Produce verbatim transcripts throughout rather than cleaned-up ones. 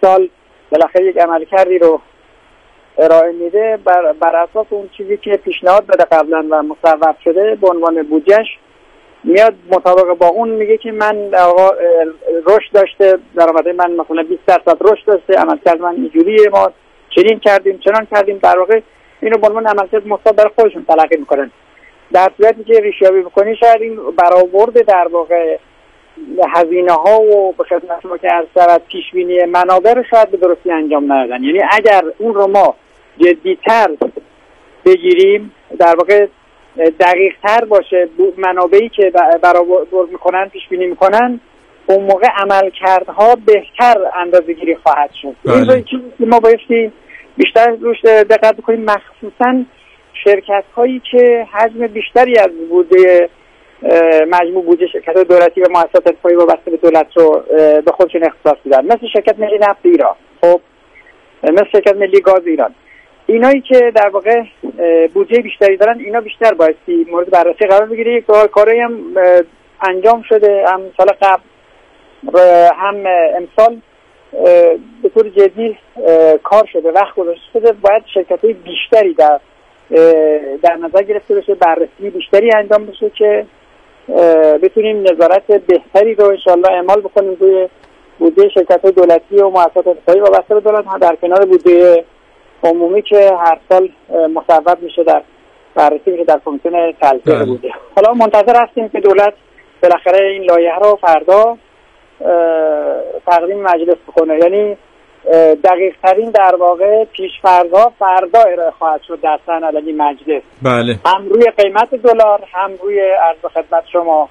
سال بالاخره یک عملکردی رو ارائه میده، بر, بر اساس اون چیزی که پیشنهاد داده قبلا و مصوب شده به عنوان بودجهش میاد مطابق با اون میگه که من آقا رشد داشته، درآمد من مثلا بیست درصد رشد داشته، عملکرد من اینجوریه، ما چنین کردیم چنان کردیم، در واقع اینو به عنوان عملکرد مثبت برای خودشون تلقی میکنن. در صورتی که ریشیابی بکنی شاید این برآورد در واقع هزینه ها و به خدمت شما که عرض شود پیش بینی منابع رو شاید به درستی انجام ندادن. یعنی اگر اون رو ما جدی‌تر بگیریم، در واقع دقیق تر باشه منابعی که برآورد میکنن پیش بینی میکنن، اون موقع عملکردها بهتر اندازه‌گیری خواهد شد. این رو چیزی که ما بایستی بیشتر روش دقت بکنیم، مخصوصا شرکت هایی که حجم بیشتری از بودجه مجموع بودجه شرکت دولتی و مؤسسات انفرادی وابسته به دولت رو به خودشون اختصاص میدن، مثل شرکت ملی نفت ایران، خب مثل شرکت ملی گاز ایران. اینایی که در واقع بودجه بیشتری دارن، اینا بیشتر بایستی مورد بررسی قرار بگیره. کارایی هم انجام شده، هم سال قبل هم امسال به طور جدی کار شده، وقت گذاشته شده. باید شرکت‌های بیشتری در در نظر گرفته بشه، بررسی بیشتری انجام بشه که بتونیم نظارت بهتری رو انشالله اعمال بکنیم روی بودجه شرکت‌های دولتی و مؤسسات انفرادی وابسته به دولت، در کنار بودجه عمومی که هر سال مصوب میشه در بررسی میشه در کمیسیون تلفیق بوده. حالا منتظر هستیم که دولت بالاخره این لایحه رو فردا تقدیم مجلس بکنه. یعنی دقیق ترین در واقع پیش فردا فردا ارائه خواهد شد در سن علنی مجلس. بله. هم روی قیمت دلار، هم روی عرض خدمت شما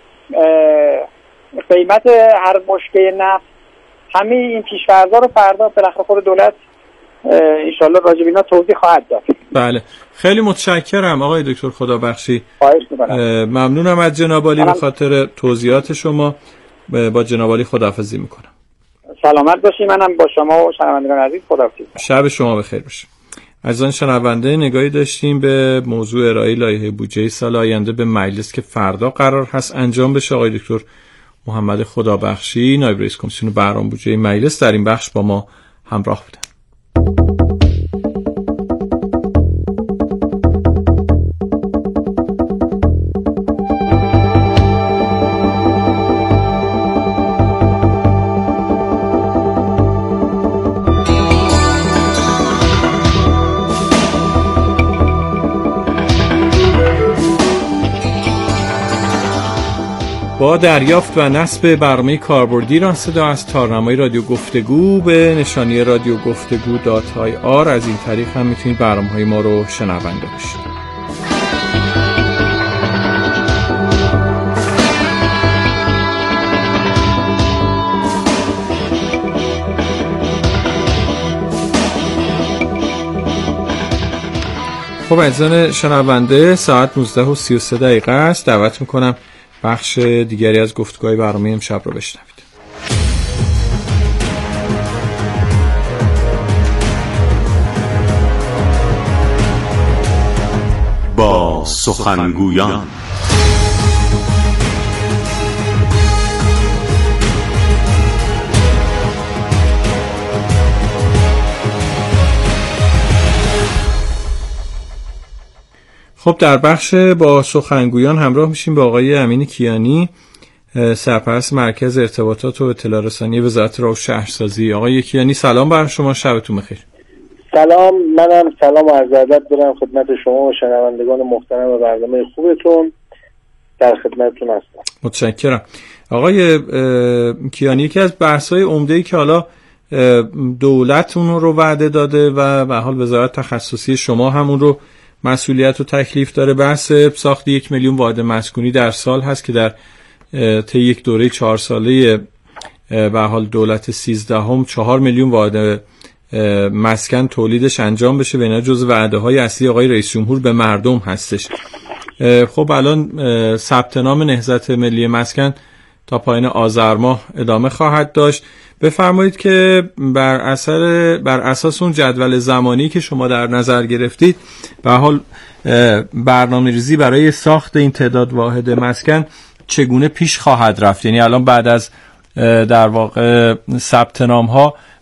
قیمت هر بشکه نفت. همه این پیش فردا رو فردا بالاخره خود دولت انشالله راجع به اینا توضیح خواهد داد. بله، خیلی متشکرم آقای دکتر خدابخشی. خواهش می‌کنم. ممنونم از جناب عالی به خاطر توضیحات شما. با جناب عالی خداحافظی میکنم. سلامت باشی. منم با شما و شنوندگان عزیز خداحافظی. شب شما بخیر باشه. عزیزان شنونده، نگاهی داشتیم به موضوع ارائه لایحه بودجه سال آینده به مجلس که فردا قرار هست انجام بشه. آقای دکتر محمد خدابخشی، نایب رئیس کمیسیون برنامه بودجه مجلس، در این بخش با ما همراه بودند. با دریافت و نصب برنامه کاربردی ایران صدا از تارنمای رادیو گفتگو به نشانی رادیو گفتگو دات آی آر از این طریق هم میتونید برنامه‌های ما رو شنونده باشید. خب عزیزان شنونده، ساعت نوزده و سی و سه دقیقه است. دعوت میکنم بخش دیگری از گفتگوهای برنامه امشب رو بشنوید. با سخنگویان. خب در بخش با سخنگویان همراه میشیم با آقای امین کیانی، سرپرست مرکز ارتباطات و اطلاع رسانی وزارت راه و شهرسازی. آقای کیانی سلام بر شما، شبتون بخیر. سلام، منم سلام و عرض ادب دارم خدمت شما و شنوندگان محترم و برنامه خوبتون. در خدمتتون هستم. متشکرم. آقای کیانی، یکی از بحث‌های عمده‌ای که حالا دولت اون رو وعده داده و به حال وزارت تخصصی شما هم اون رو مسئولیت و تکلیف داره، بحث ساخت یک میلیون واحد مسکونی در سال هست که در طی یک دوره چهار ساله به حال دولت سیزدهم چهار میلیون واحد مسکن تولیدش انجام بشه و اینا جزو وعده های اصلی آقای رئیس جمهور به مردم هستش. خب الان ثبت نام نهضت ملی مسکن تا پایان آذر ماه ادامه خواهد داشت. بفرمایید که بر اثر بر اساس اون جدول زمانی که شما در نظر گرفتید به حال برنامه‌ریزی برای ساخت این تعداد واحد مسکن چگونه پیش خواهد رفت؟ یعنی الان بعد از در واقع ثبت نام ها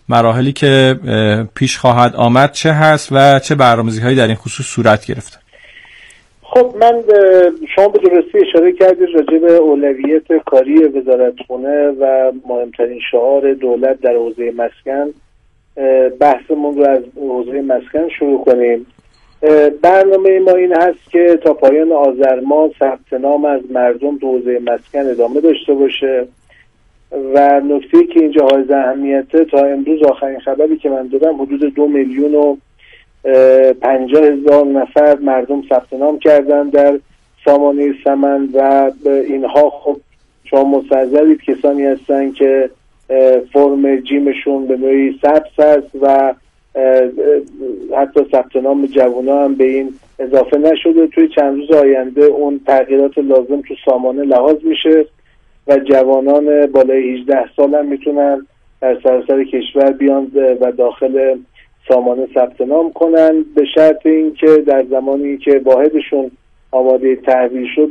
مراحلی که پیش خواهد آمد چه هست و چه برنامه‌ریزی‌هایی در این خصوص صورت گرفته؟ خب من شما به درستی اشاره کردید راجع به اولویت کاری وزارتخونه و مهمترین شعار دولت در حوزه مسکن بحثمون رو از حوزه مسکن شروع کنیم. برنامه ما این هست که تا پایان آذر ماه ثبت نام از مردم تو حوزه مسکن ادامه داشته باشه و نکته که اینجا حائز اهمیته تا امروز آخرین خبری که من دادم حدود دو میلیون و پنجاه هزار نفر مردم ثبت نام کردن در سامانه سمن و اینها خب شما مستحضرید کسانی هستن که فرم جیمشون به نوعی سبز هست و حتی ثبت نام جوانان هم به این اضافه نشده. توی چند روز آینده اون تغییرات لازم تو سامانه لحاظ میشه و جوانان بالای هجده سال هم میتونن در سراسر کشور بیان و داخل سامانه ثبت نام کنن به شرط اینکه در زمانی که واحدشون آماده تحویل شد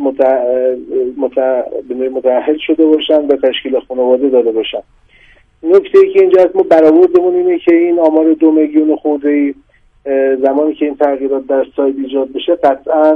متأهل شده باشن و تشکیل خانواده داده باشن. نکته ای که اینجا از ما برآوردمون اینه که این آمار دو میلیون خورده‌ای زمانی که این تغییرات در سایت ایجاد بشه قطعاً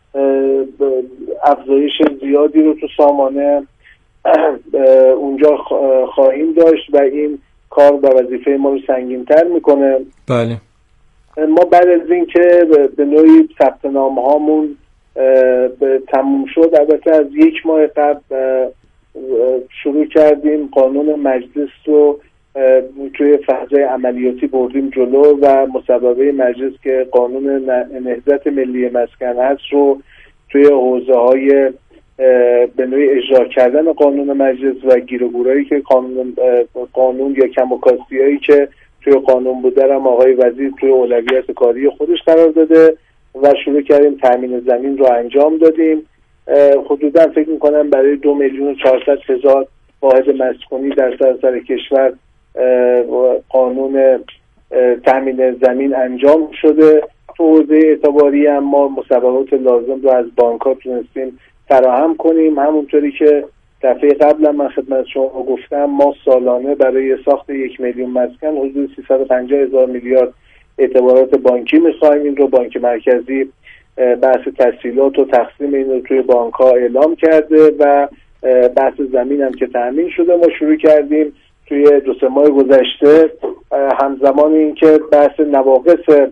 افزایش زیادی رو تو سامانه اونجا خواهیم داشت و این کار و وظیفه ما رو سنگین‌تر میکنه. بله. ما بعد از این که به نوعی ثبت نام هامون تموم شد، البته از یک ماه قبل شروع کردیم قانون مجلس رو توی فضای عملیاتی بردیم جلو و مصوبه مجلس که قانون نهضت ملی مسکن هست رو توی حوزه های به نوعی اجرا کردن قانون مجلس و گیر و گورایی که قانون قانون یا کم و کاستیایی که توی قانون بوده هم آقای وزیر توی اولویت کاری خودش قرار داده و شروع کردیم تامین زمین رو انجام دادیم. حدودا فکر میکنم برای دو میلیون و چهارصد هزار واحد مسکونی در سراسر کشور قانون تامین زمین انجام شده. تو حوزه اعتباری هم ما مصوبات لازم رو از بانک‌ها تونستیم فراهم کنیم. همونطوری که دفعه قبل من خدمت شما گفتم ما سالانه برای ساخت یک میلیون مسکن حدود سیصد و پنجاه هزار میلیارد اعتبارات بانکی می‌خوایم. این رو بانک مرکزی بحث تسهیلات و تقسیم این رو توی بانک‌ها اعلام کرده و بحث زمین هم که تأمین شده. ما شروع کردیم توی دو سه ماه گذشته همزمان این که بحث نواقص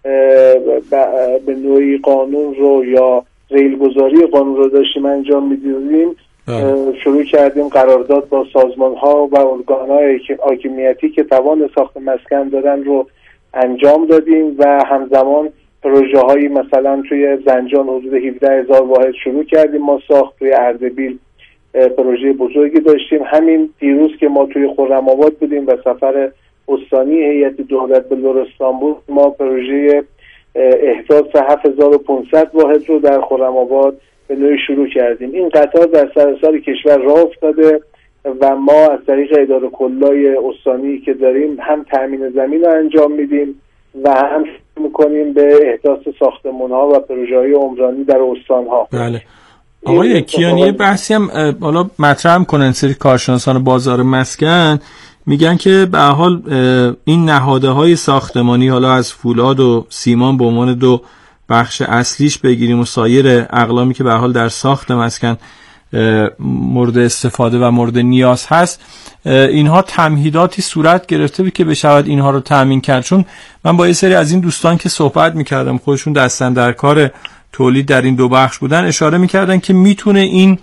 به نوعی قانون رو یا ریلگذاری قانون رو داشتیم انجام می‌دادیم، شروع کردیم قرارداد با سازمان‌ها و ارگان‌های حاکمیتی که توان ساخت مسکن دارن رو انجام دادیم و همزمان پروژه هایی مثلا توی زنجان حدود هفده هزار واحد شروع کردیم ما ساخت. توی اردبیل پروژه بزرگی داشتیم. همین دیروز که ما توی خرم‌آباد بودیم و سفر استانی هیئت دولت به لرستان بود، ما پروژه احداث هفت هزار و پانصد واحد رو در خرم‌آباد به نوعی شروع کردیم. این قطار در سراسر کشور راه افتاده و ما از طریق اداره کلای استانی که داریم هم تامین زمین رو انجام میدیم و هم میکنیم به احداث ساختمان‌ها و پروژه‌های عمرانی در استان‌ها. بله. آقای کیانی بحثی هم حالا مطرح هم کنن سری کارشناسان بازار مسکن میگن که به هر حال این نهادهای ساختمانی حالا از فولاد و سیمان به عنوان دو بخش اصلیش بگیریم و سایر اقلامی که به هر حال در ساخت مسکن مورد استفاده و مورد نیاز هست، اینها تمهیداتی صورت گرفته بود که بشود اینها رو تامین کرد. چون من با یه سری از این دوستان که صحبت میکردم خودشون دستن در کار تولید در این دو بخش بودن اشاره میکردن که میتونه این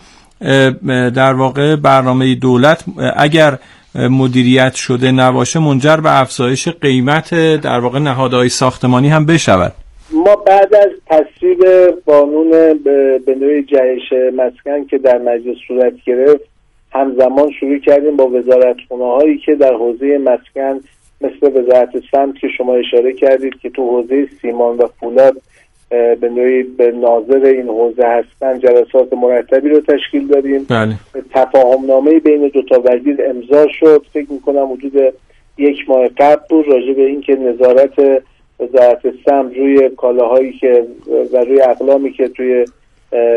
در واقع برنامه دولت اگر مدیریت شده نباشه منجر به افزایش قیمت در واقع نهادهای ساختمانی هم بشود. ما بعد از تصویب قانون به نوعی جهش مسکن که در مجلس صورت گرفت همزمان شروع کردیم با وزارتخونه هایی که در حوزه مسکن مثل وزارت سمت که شما اشاره کردید که تو حوزه سیمان و فولاد به نوعی به ناظر این حوزه هستن جلسات مرتبی رو تشکیل دادیم. بله. تفاهم نامه بین دو تا وزیر امضا شد. فکر میکنم حدود یک ماه قبل بود راجع به این که نظارت وزارت سمت روی کالاهایی که و روی اقلامی که توی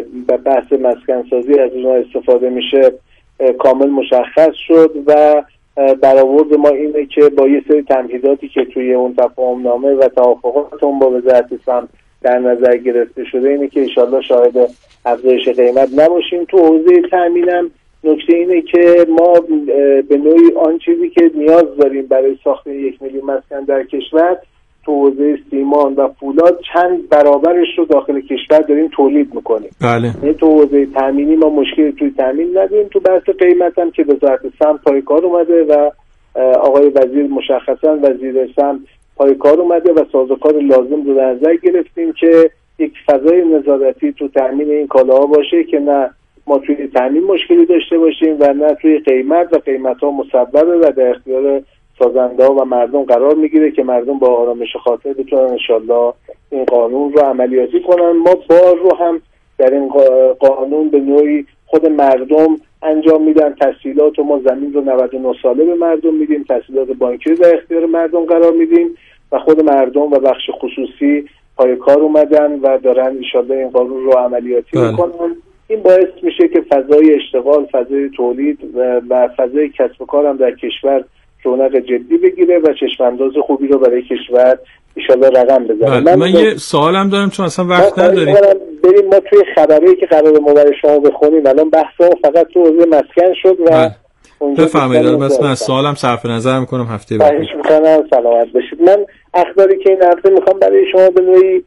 بحث مسکن سازی از اونها استفاده میشه کامل مشخص شد و برآورد ما اینه که با یه سری تمهیداتی که توی اون تفاهم‌نامه و توافقات اون با وزارت سمت در نظر گرفته شده اینه که انشالله شاهد افزایش قیمت نباشیم. تو حوزه تامینم نکته اینه که ما به نوعی آن چیزی که نیاز داریم برای ساخت یک میلیون مسکن در کشور تو حوزه سیمان و فولاد چند برابرش رو داخل کشور داریم تولید میکنیم. بله. یعنی تو حوزه تامینی ما مشکلی توی تامین نداریم. تو بحث قیمت هم که وزارت سمت پای کار اومده و آقای وزیر مشخصا وزیر سمت پای کار اومده و سازوکار لازم رو در نظر گرفتیم که یک فضای نظارتی تو تامین این کالاها باشه که نه ما توی تامین مشکلی داشته باشیم و نه توی قیمت و قیمت‌ها مصوبه و در اختیار سازنده‌ها و مردم قرار میگیره که مردم با آرامش خاطر بتونن انشالله این قانون رو عملیاتی کنن. ما بار رو هم در این قانون به نوعی خود مردم انجام میدن. تسهیلات و ما زمین رو نود و نه ساله به مردم میدیم، تسهیلات بانکی رو در اختیار مردم قرار میدیم و خود مردم و بخش خصوصی پای کار اومدن و دارن انشالله این قانون رو عملیاتی میکنن. این باعث میشه که فضای اشتغال، فضای تولید و, و فضای کسب و کار هم در کشور رونق جدی بگیره و چشمانداز خوبی رو برای کشور انشالله رقم بزنه. من, من یه سوالم دارم چون اصلا وقت نداریم. بریم ما توی خبری که قرار ما برای شما بخونیم الان بحثمون فقط تو حوزه مسکن شد و بفرمایید. بس من از سوالم صرف نظر میکنم هفته بعد. خواهش میکنم سلامت باشید. من اخباری که این هفته میخوام برای شما به نوعی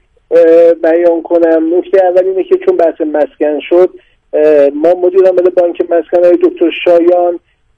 بیان کنم. نکته اول اینه که چون بحث مسکن شد ما مدیر عامل بانک مسکن های دکتر شایان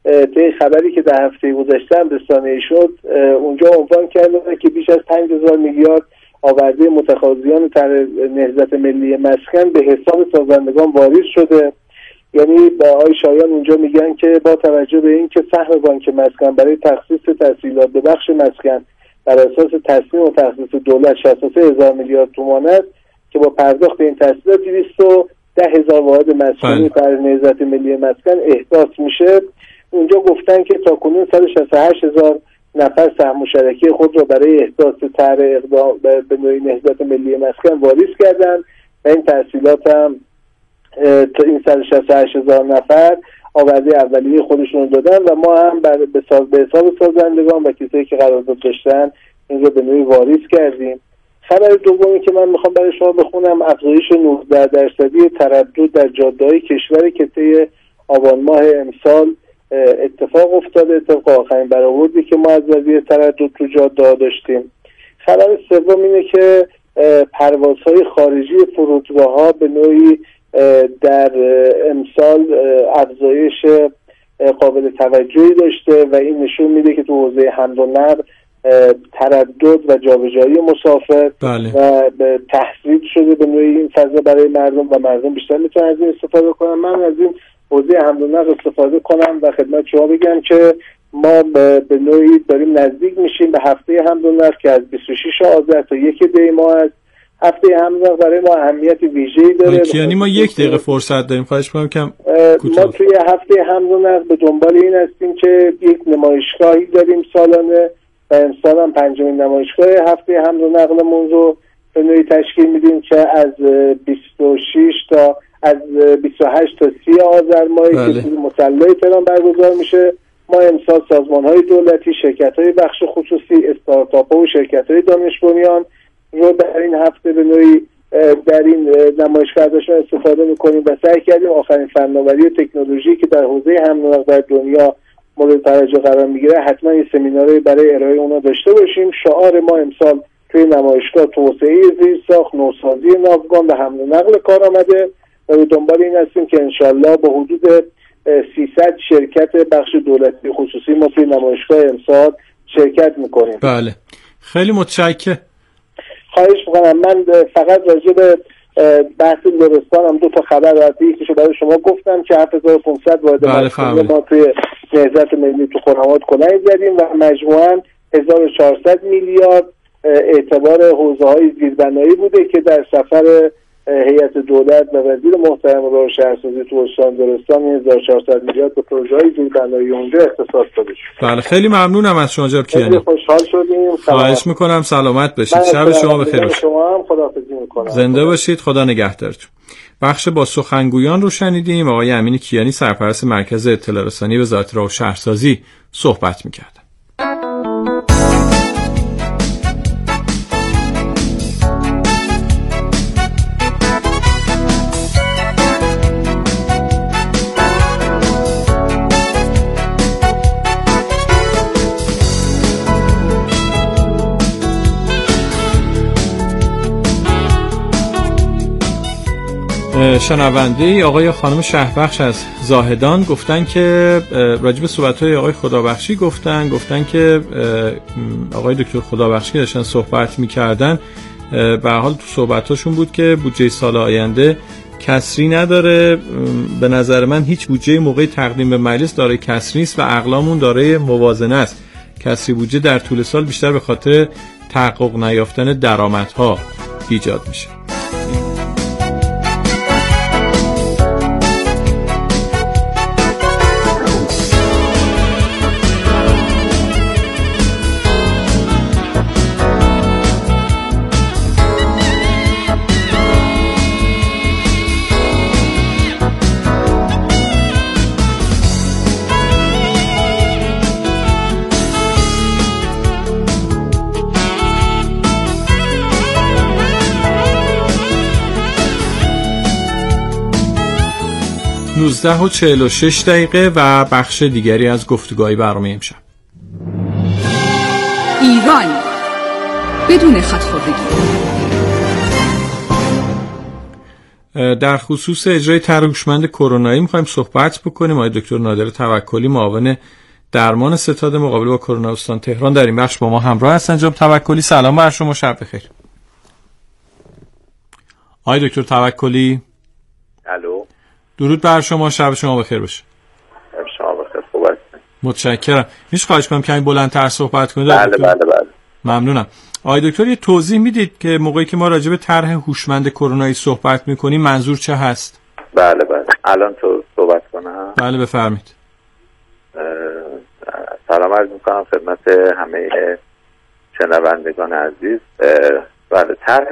به خبری که در هفته گذشته هم رسانه‌ای شد اونجا عنوان کردن که بیش از پنج هزار میلیارد آورده متقاضیان طرح نهضت ملی مسکن به حساب سازندگان واریز شده. یعنی با آقای شایان اونجا میگن که با توجه به این که سهم بانک مسکن برای تخصیص تسهیلات به بخش مسکن بر اساس تصمیم و تخصیص دولت شصت و سه هزار میلیارد تومان است که با پرداخت این تسهیلات دویست و ده هزار واحد مسکونی طرح نهضت ملی مسکن احداث میشه. اونجا گفتن که تاکنون صد و شصت و هشت هزار نفر سهم مشترکی خود را برای احداث طرح اقدام به نوعی نهضت ملی مسکن واریز کردن و این تسهیلات هم تا این صد و شصت و هشت هزار نفر آورده اولیه خودشون دادن و ما هم به حساب سازندگان و کسایی که قرارداد داشتن این رو به نوعی واریز کردیم. خبر دومی که من میخوام برای شما بخونم افزایش نوزده درصدی تردد در جاده‌های کشور که طی آبان ماه امسال اتفاق افتاده طبق آخرین برآوردی که ما از وضعیت تردد تو جاده‌ها داشتیم. خبر سوم اینه که پروازهای خارجی فرودگاه‌ها به نوعی در امسال افزایش قابل توجهی داشته و این نشون میده که تو حوزه حمل و نقل تردد و جابجایی مسافر بله. و تحصیل شده به نوعی این فضا برای مردم و مردم بیشتر میتونن از این استفاده کنن. من از این حوزه حمل و نقل استفاده کنم و خدمت شما بگم که ما به نوعی داریم نزدیک میشیم به هفته حمل و نقل که از بیست و شش آذر تا یک دی ماه است. هفته حمل و نقل برای ما اهمیت ویژه‌ای داره. یعنی ما یک دقیقه فرصت داریم، خواهش می‌کنم کم کوتاه. ما توی هفته حمل و نقل به دنبال این هستیم که یک نمایشگاهی داریم سالانه و امسال هم پنجمین نمایشگاه هفته حمل و نقلمون رو به نوعی تشکیل میدیم که از بیست و شش تا از بیست و هشت تا سی آذر ماه که مصلی تهران برگزار میشه. ما امسال سازمان‌های دولتی، شرکت‌های بخش خصوصی، استارتاپ‌ها و شرکت‌های دانش بنیان رو در این هفته به نوعی در این نمایشگاه ازشون استفاده می‌کنیم و سعی کردیم آخرین فناوری و تکنولوژی که در حوزه حمل و نقل در دنیا مورد توجه قرار میگیره حتما یه سمیناری برای ارائه اونا داشته باشیم. شعار ما امسال توی نمایشگاه توسعه زیرساخت، نوسازی ناوگان و حمل و نقل کار آمده و به دنبال این هستیم که انشالله به حدود سیصد شرکت بخش دولتی خصوصی ما توی نمایشگاه امسال شرکت میکنیم. بله خیلی متشکرم. خواهش میکنم. من فقط راجع به بحث لرستان هم دو تا خبر راتی یکیشو برای شما گفتم که هفت هزار و پانصد واحد مسکونی ما توی نهضت ملی تو خرمات کلنگ زدیم و مجموعاً هزار و چهارصد میلیارد اعتبار حوزه‌های زیربنایی بوده که در سفر هیئت دولت و وزیر محترم راه شهرسازی تو استان درستان هزار و چهارصد میلیارد به پروژه‌های زیربنایی اونجا اختصاص داده شد. بله خیلی ممنونم از شما جناب کیانی. خوشحال شدیم. خواهش میکنم سلامت باشید. شب شما بخیر باشه. شما هم خداحافظی میکنم. زنده باشید. خدا نگهدارتون. بخش با سخنگویان رو شنیدیم. آقای امین کیانی سرپرست مرکز اطلاع رسانی وزارت راه و شهرسازی صحبت می‌کرد. شنونده آقای خانم شهبخش از زاهدان گفتن که راجب صحبت‌های آقای خدابخشی گفتن گفتن که آقای دکتر خدابخشی داشتن صحبت می‌کردن، به هر حال تو صحبتاشون بود که بودجه سال آینده کسری نداره. به نظر من هیچ بودجه موقع تقدیم به مجلس دارای کسری نیست و اغلبمون دارای موازنه است. کسری بودجه در طول سال بیشتر به خاطر تحقق نیافتن درآمدها ایجاد میشه. نوزده و چهل و شش دقیقه و بخش دیگری از گفتگوهای برنامه امشب. ایران بدون خودخواهی. در خصوص اجرای طرح هوشمند کرونایی می‌خوایم صحبت بکنیم. آقای دکتر نادر توکلی معاون درمان ستاد مقابله با کرونا استان تهران در این بخش با ما همراه هستند. جناب توکلی سلام بر شما، شب بخیر. آقای دکتر توکلی. الو. درود بر شما، شب شما بخیر باشه. شب شما بخیر. خوب هستید؟ متشکرم. میشه خواهش کنم کمی بلندتر صحبت کنید؟ بله بله بله. ممنونم. آقای دکتر یه توضیح میدید که موقعی که ما راجع به طرح هوشمند کرونایی صحبت میکنیم منظور چه هست؟ بله بله. الان تو صحبت کنم. بله بفرمایید. سلام عرض میکنم خدمت همه شنوندگان عزیز. بله طرح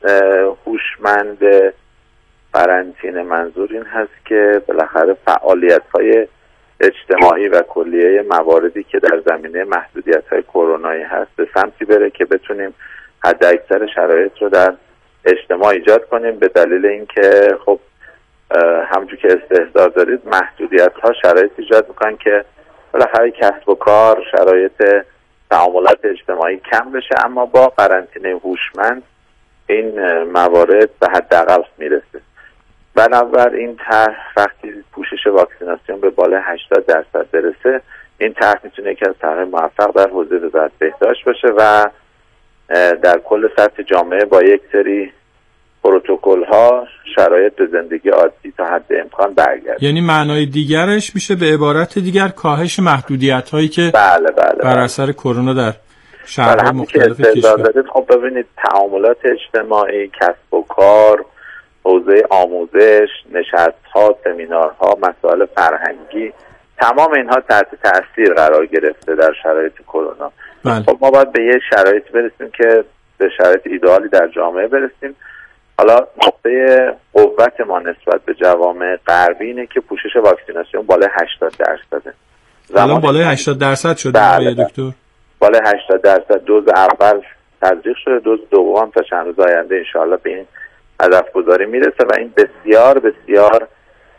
هوشمند قرنطینه منظور این هست که بالاخره فعالیت‌های اجتماعی و کلیه مواردی که در زمینه محدودیت‌های کرونایی هست به سمتی بره که بتونیم حداکثر شرایط رو در اجتماع ایجاد کنیم، به دلیل اینکه خب همونجور که استحضار دارید محدودیت‌ها شرایط ایجاد میکنن که بالاخره کسب و کار، شرایط تعاملات اجتماعی کم بشه، اما با قرنطینه هوشمند این موارد به حداقل میرسه. بنابراین طرح وقتی پوشش واکسیناسیون به بالای هشتاد درصد برسه، این طرح میتونه یکی از طرح موفق در حوزه وزارت بهداشت باشه و در کل سطح جامعه با یک سری پروتکل ها شرایط به زندگی عادی تا حد امکان برگرده. یعنی معنای دیگرش میشه به عبارت دیگر کاهش محدودیت هایی که بله بله بر اثر کرونا در شهرهای مختلف کشور. خب ببینید تعاملات اجتماعی، کسب و کار، حوزه آموزش، نشست‌ها، سمینارها، مسائل فرهنگی، تمام اینها تحت تاثیر قرار گرفته در شرایط کرونا. بله. خب ما باید به یه شرایط برسیم که به شرایط ایدئالی در جامعه برسیم. حالا نقطه قوت ما نسبت به جوامع غربی اینه که پوشش واکسیناسیون بالای هشتاد درصده. الان بالای هشتاد درصد شده بله دکتر؟ بالای هشتاد درصد. دوز اول تزریق شده، دوز دوم تا چند روز آینده انشاءالله به این هدف گذاری میرسه و این بسیار بسیار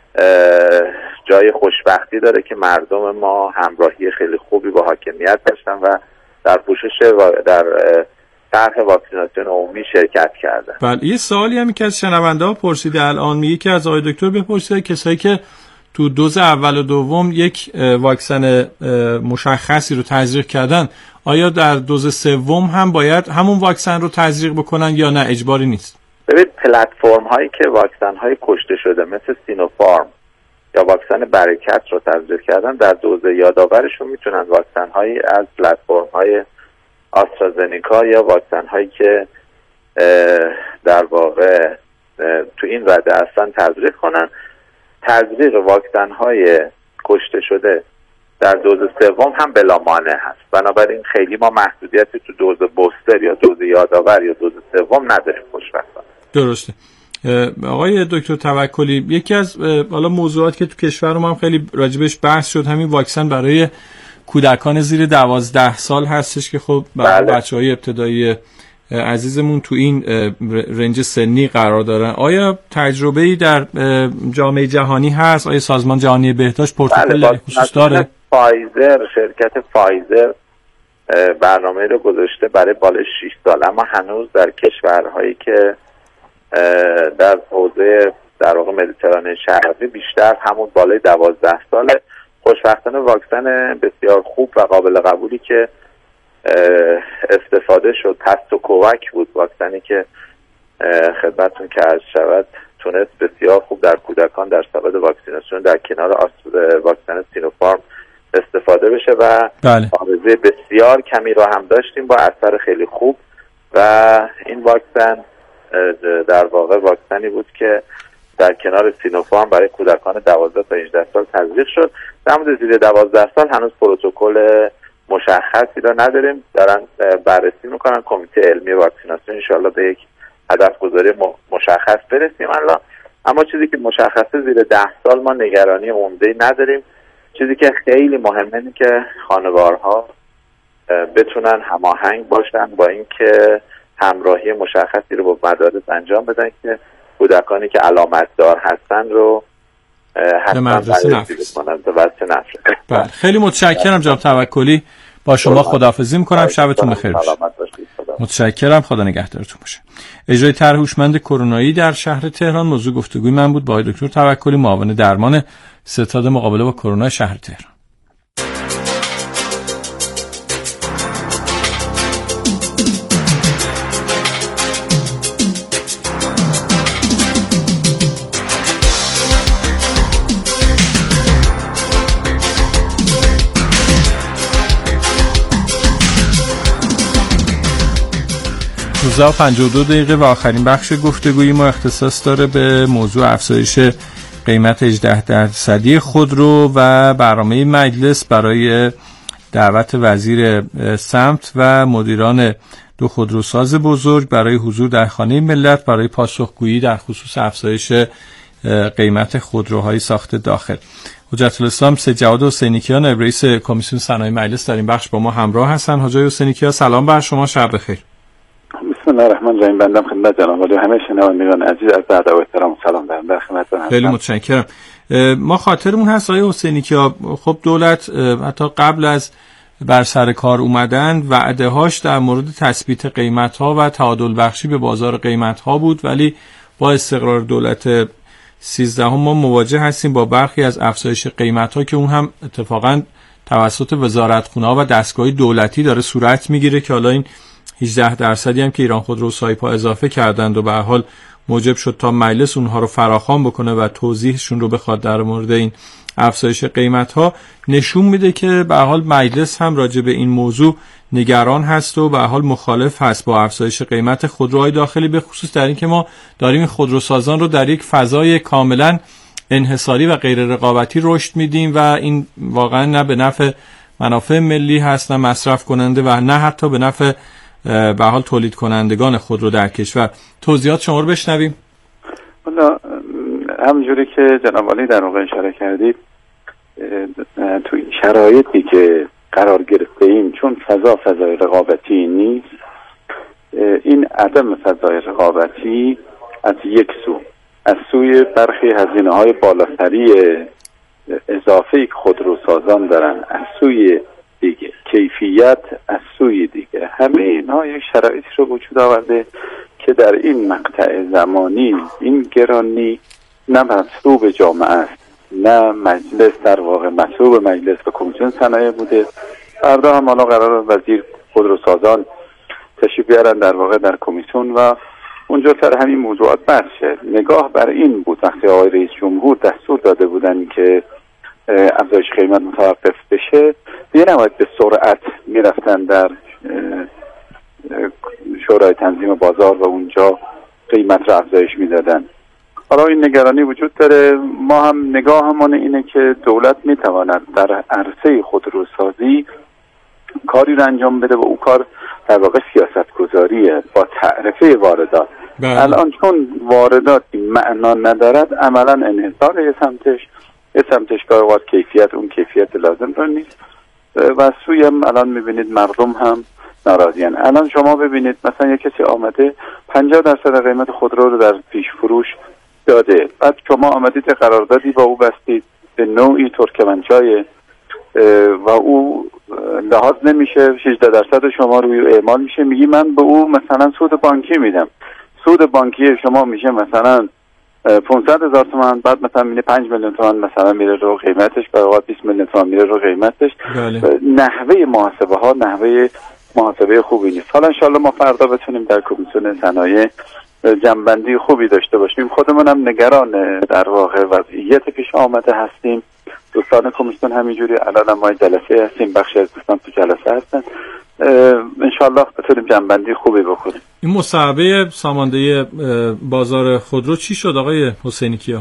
جای خوشبختی داره که مردم ما همراهی خیلی خوبی با حاکمیت داشتن و در پوشش و در طرح واکسیناسیون عمومی شرکت کردن. بله یه سوالی هم که از شنونده ها پرسیده الان، میگه که از آقای دکتر بپرسید کسایی که تو دوز اول و دوم یک واکسن مشخصی رو تزریق کردن، آیا در دوز سوم هم باید همون واکسن رو تزریق بکنن یا نه اجباری نیست؟ ببینید پلتفرم هایی که واکسن های کشته شده مثل سینوفارم یا واکسن برکت رو تزریق کردن، در دوز یادآورشون میتونن واکسن هایی از پلتفرم های آسترازنیکا یا واکسن هایی که در واقع تو این رده اصلا تزریق کنن. تزریق واکسن های کشته شده در دوز سوم هم بلا مانع هست، بنابراین خیلی ما محدودیتی تو دوز بوستر یا دوز یادآور یا دوز سوم نداریم خوشبختانه. درسته. آقای دکتر توکلی، یکی از حالا موضوعات که تو کشور ما هم خیلی راجبش بحث شد همین واکسن برای کودکان زیر دوازده سال هستش که خب برای بله. بچه‌های ابتدایی عزیزمون تو این رنج سنی قرار دارن. آیا تجربه‌ای در جامعه جهانی هست؟ آیا سازمان جهانی بهداشت پروتکل در خصوص داره؟ فایزر، شرکت فایزر برنامه رو گذاشته برای بالای شش سال، اما هنوز در کشورهایی که در حوزه در واقع مدیترانه شرقی بیشتر همون بالای دوازده ساله. خوشبختانه واکسن بسیار خوب و قابل قبولی که استفاده شد پستو کووک بود، واکسنی که خدمتتون که عرض شود تونست بسیار خوب در کودکان در سبد واکسیناسیون در کنار واکسن سینوفارم استفاده بشه و بله. آرزوی بسیار کمی رو هم داشتیم با اثر خیلی خوب و این واکسن در واقع واکسنی بود که در کنار سینوفارم برای کودکان دوازده تا هجده سال تزریق شد. در مورد زیر دوازده سال هنوز پروتکل مشخصی را نداریم، دارن بررسی میکنن. کمیته علمی واکسیناسیون انشالله به یک هدف گذاری مشخص برسیم الان. اما چیزی که مشخصه زیر ده سال ما نگرانی عمده‌ای نداریم. چیزی که خیلی مهمه اینه که خانوارها بتونن هماهنگ باشن با اینکه همراهی مشخصی رو با مدارس انجام بدن که کودکانی که علامت دار هستن رو حتما بررسی کنن به واسه نفر. بله، خیلی متشکرم جناب توکلی. با شما خداحافظی میکنم. شبتون بخیر باشه. متشکرم. خدا نگهدارتون باشه. اجرای طرح هوشمند کرونایی در شهر تهران موضوع گفتگوی من بود با آقای دکتر توکلی، معاون درمان ستاد مقابله با کرونا شهر تهران. دوازده و پنجاه و دو دقیقه و آخرین بخش گفتگوی ما اختصاص داره به موضوع افزایش قیمت هجده درصدی خودرو و برنامه مجلس برای دعوت وزیر سمت و مدیران دو خودروساز بزرگ برای حضور در خانه ملت برای پاسخگویی در خصوص افزایش قیمت خودروهای ساخت داخل. حجت الاسلام سید جواد حسینیکیا، نایب رئیس کمیسیون صنایع مجلس، در این بخش با ما همراه هستن. حاج حسینیکیا سلام بر شما، شب بخیر. بسم الله الرحمن الرحیم. بنده خدمت جناب عالی همه شنوندگان عزیز از ادب و احترام سلام دارم در خدمتتون هستم. خیلی متشکرم. ما خاطرمون هست آقای حسینیکیا، خب دولت حتی قبل از بر سر کار اومدن وعده هاش در مورد تثبیت قیمت ها و تعادل بخشی به بازار قیمت ها بود، ولی با استقرار دولت سیزدهم ما مواجه هستیم با برخی از افزایش قیمت ها که اون هم اتفاقا توسط وزارتخونه ها و دستگاه دولتی داره صورت میگیره که حالا این هجده درصدی هم که ایران خودرو سایپا اضافه کردند و به هر حال موجب شد تا مجلس اونها رو فراخوان بکنه و توضیحشون رو بخواد در مورد این افزایش قیمت ها، نشون میده که به هر حال مجلس هم راجع به این موضوع نگران هست و به هر حال مخالف هست با افزایش قیمت خودروهای داخلی، به خصوص در این که ما داریم خودروسازان رو در یک فضای کاملا انحصاری و غیر رقابتی رشد میدیم و این واقعا نه به نفع منافع ملی هست، نه مصرف کننده و نه حتی به نفع به حال تولید کنندگان خودرو در کشور. توضیحات شما رو بشنویم. والا همونجوری که جناب عالی در واقع اشاره کردید، تو این شرایطی که قرار گرفته ایم چون فضا فضای رقابتی نیست، این عدم فضای رقابتی از یک سو از سوی برخی هزینه های بالاتری اضافه که خودروسازان دارن، از سوی دیگه کیفیت، از سوی دیگه همه اینها یک شرایطی رو وجود آورده که در این مقطع زمانی این گرانی نه مطلوب جامعه است، نه مجلس در واقع مطلوب مجلس و کمیسیون صنایع بوده. فردا هم حالا قرار وزیر خودروسازان تشریف بیارن در واقع در کمیسیون و اونجا سر همین موضوعات بحث شه. نگاه بر این بود وقتی آقای رئیس جمهور دستور داده بودن که افزایش قیمت متوقف بشه، دیگه نباید به سرعت میرفتن در شورای تنظیم بازار و اونجا قیمت رو افزایش میدادن. حالا این نگرانی وجود داره. ما هم نگاهمان اینه که دولت میتواند در عرصه خودروسازی کاری رو انجام بده و اون کار در واقع سیاست گذاریه با تعرفه واردات. بله. الان چون واردات معنا ندارد عملا انحصار یه سمتش یه سمتش گاهی اوقات کیفیت اون کیفیت لازم رو نیست و سوی هم الان میبینید مردم هم ناراضیان. الان شما ببینید مثلا یک کسی آمده پنجاه درصد قیمت خودرو رو در پیش فروش داده، بعد شما آمدید قراردادی با او بستید به نوعی ترکمنچای و او لحاظ نمیشه، شانزده درصد شما روی اعمال میشه، میگی من به او مثلا سود بانکی میدم. سود بانکی شما میشه مثلا پانصد هزار تومان، بعد مثلا میره پنج میلیون تومان مثلا میره رو قیمتش، بعد بیست میلیون تومان میره رو قیمتش. بله. نحوه محاسبه ها نحوه محاسبه خوبی نیست. حالا انشالله ما فردا بتونیم در کمیسیون صنایع جنبندی خوبی داشته باشیم. خودمون هم نگران در واقع وضعیت پیش آمده هستیم. دوستان کمیسیون همینجوری الان ما جلسه هستیم، بخشی از دوستان تو جلسه هستن، انشالله بتونیم جنبندی خوبی بکنیم. این مصوبه سامانده بازار خودرو چی شد آقای حسینی کیا؟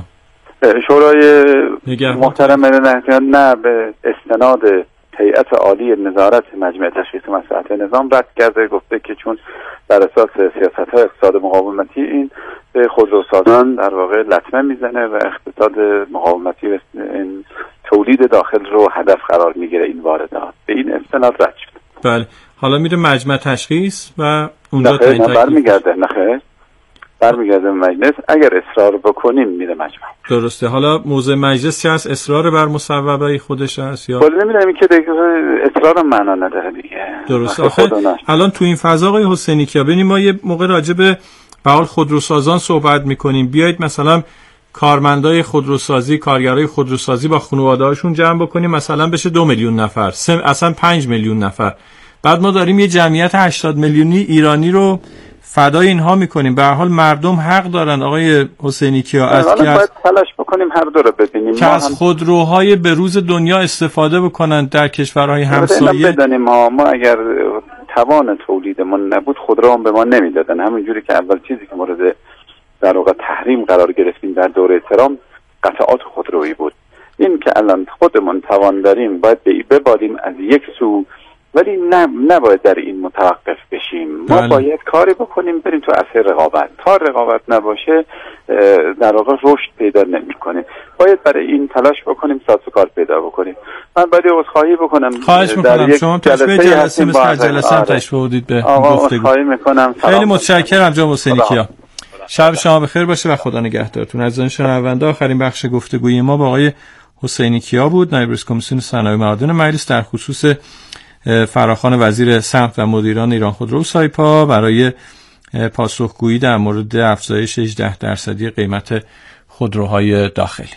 شورای محترم نه به استناد هیئت عالی نظارت مجمع تشخیص مصلحت نظام رد کرده، گفته که چون بر اساس سیاست‌های اقتصاد مقاومتی این خودروسازان در واقع لطمه میزنه و اقتصاد مقاومتی و این تولید داخل رو هدف قرار میگیره این واردات، به این استناد رد شد. بله. حالا میره مجمع تشخیص و اونجا تعیین تکلیف برمیگرده. نخیر برمیگرده مجلس، اگر اصرار بکنیم میره مجمع. درسته. حالا موضع مجلس چه هست؟ اصرار بر مصوبه خودش هست یا ولی نمیدونم که دیگه اصرار معنا نداره دیگه. درسته. آخه الان تو این فضا آقای حسینی کیا ببینیم ما یه موقع راجع به به حال خودروسازان صحبت میکنیم، بیایید مثلا کارمندای خودروسازی، کارگرای خودروسازی با خانواده‌هاشون جمع بکنیم مثلا بشه دو میلیون نفر، اصلا پنج میلیون نفر. بعد ما داریم یه جمعیت هشتاد میلیونی ایرانی رو فدای اینها میکنیم. به هر حال مردم حق دارن آقای حسینی کیا از که باید تلاش بکنیم هر دو رو ببینیم، که از خودروهای بروز دنیا استفاده بکنن در کشورهای همسایه. بدانیم ما ما اگر توان تولیدمون نبود خودرو هم به ما نمیدادن. همینجوری که اول چیزی که مورد در واقع تحریم قرار گرفتیم در دوره ترامپ قطعات خودرویی بود. این که الان خودمون توان داریم باید به ببالیم از یک سو، ولی نه نباید در این متوقف بشیم. ما بله. باید کاری بکنیم بریم تو عرصه رقابت. تا رقابت نباشه در واقع رشد پیدا نمی‌کنه. باید برای این تلاش بکنیم، سازوکار پیدا بکنیم. من باید عذرخواهی بکنم. خواهش می‌کنم شما تشبیه جلسه مثل جلسه هم تشبیه بودید به گفتگو. عذرخواهی می‌کنم. خیلی متشکرم جناب حسینی کیا. شب شما بخیر باشه و خدا نگهدارتون. عزیزان شنونده، آخرین بخش گفتگوی ما با آقای حسینی کیا بود، نایب رئیس کمیسیون صنایع معادن مجلس، در خصوص فراخوان وزیر سمت و مدیران ایران خودرو سایپا برای پاسخگویی در مورد افزایش هجده درصدی قیمت خودروهای داخلی.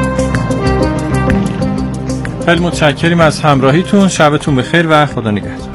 خیلی متشکریم از همراهیتون. شبتون بخیر و خدا نگهدار.